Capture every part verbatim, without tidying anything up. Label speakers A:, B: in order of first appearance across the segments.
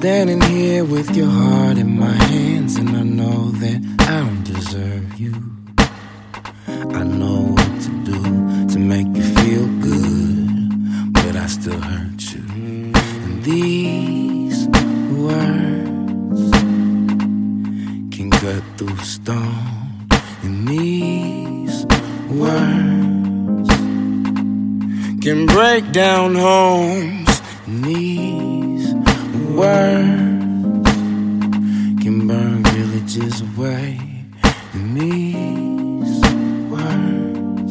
A: standing here with your heart in my hands, and I know that I don't deserve you. I know what to do to make you feel good, but I still hurt you. And these words can cut through stone, and these words can break down homes, and these words can burn villages away, and these words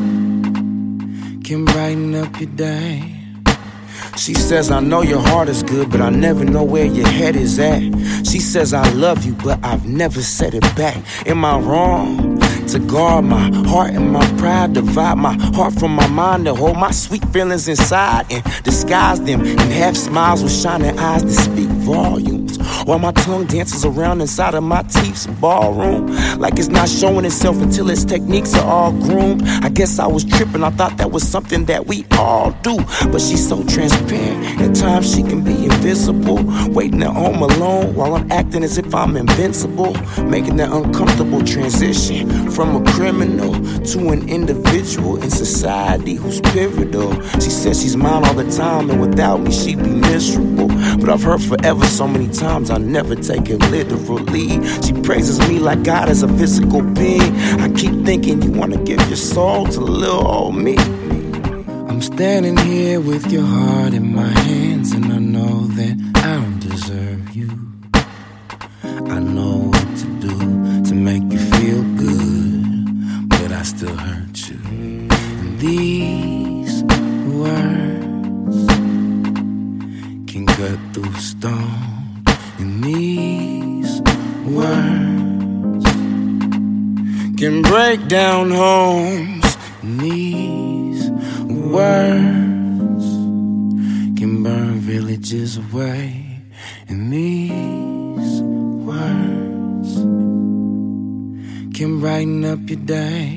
A: can brighten up your day. She says, I know your heart is good, but I never know where your head is at. She says, I love you, but I've never said it back. Am I wrong to guard my heart and my pride, divide my heart from my mind, to hold my sweet feelings inside and disguise them in half smiles with shining eyes that speak volumes, while my tongue dances around inside of my teeth's ballroom, like it's not showing itself until its techniques are all groomed. I guess I was tripping, I thought that was something that we all do, but she's so transparent, at times she can be invisible, waiting at home alone while I'm acting as if I'm invincible, making that uncomfortable transition from a criminal to an individual in society who's pivotal. She says she's mine all the time, and without me she'd be miserable, but I've heard forever so many times I never take it literally. She praises me like God is a physical being. I keep thinking you wanna give your soul to little old me. I'm standing here with your heart in my hands, and I know that I don't deserve you. I know what to do to make you feel good, but I still hurt you. And these words can cut through stone, and these words can break down homes, and these words can burn villages away, and these words can brighten up your day.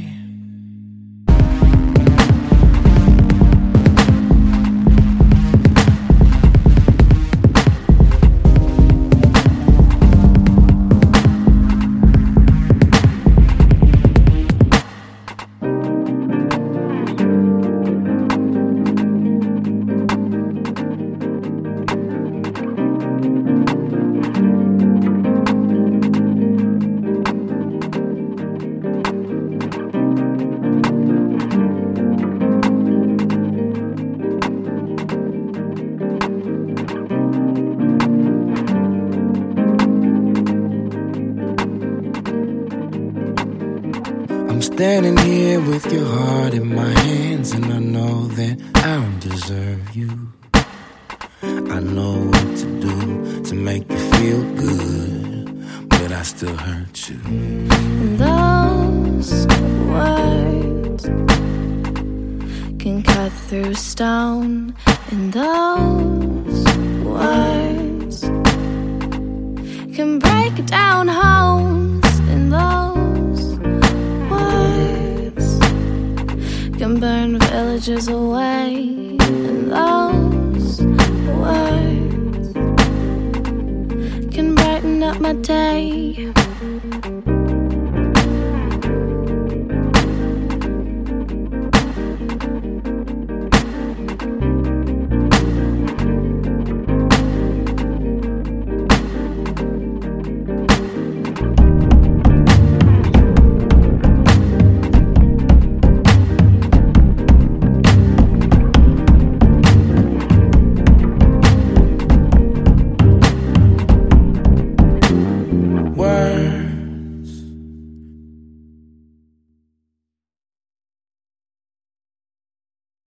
A: I'm standing here with your heart in my hands, and I know that I don't deserve you. I know what to do to make you feel good, but I still hurt you.
B: And those words can cut through stone, and those words can break down homes, and those can burn villages away, and those words can brighten up my day.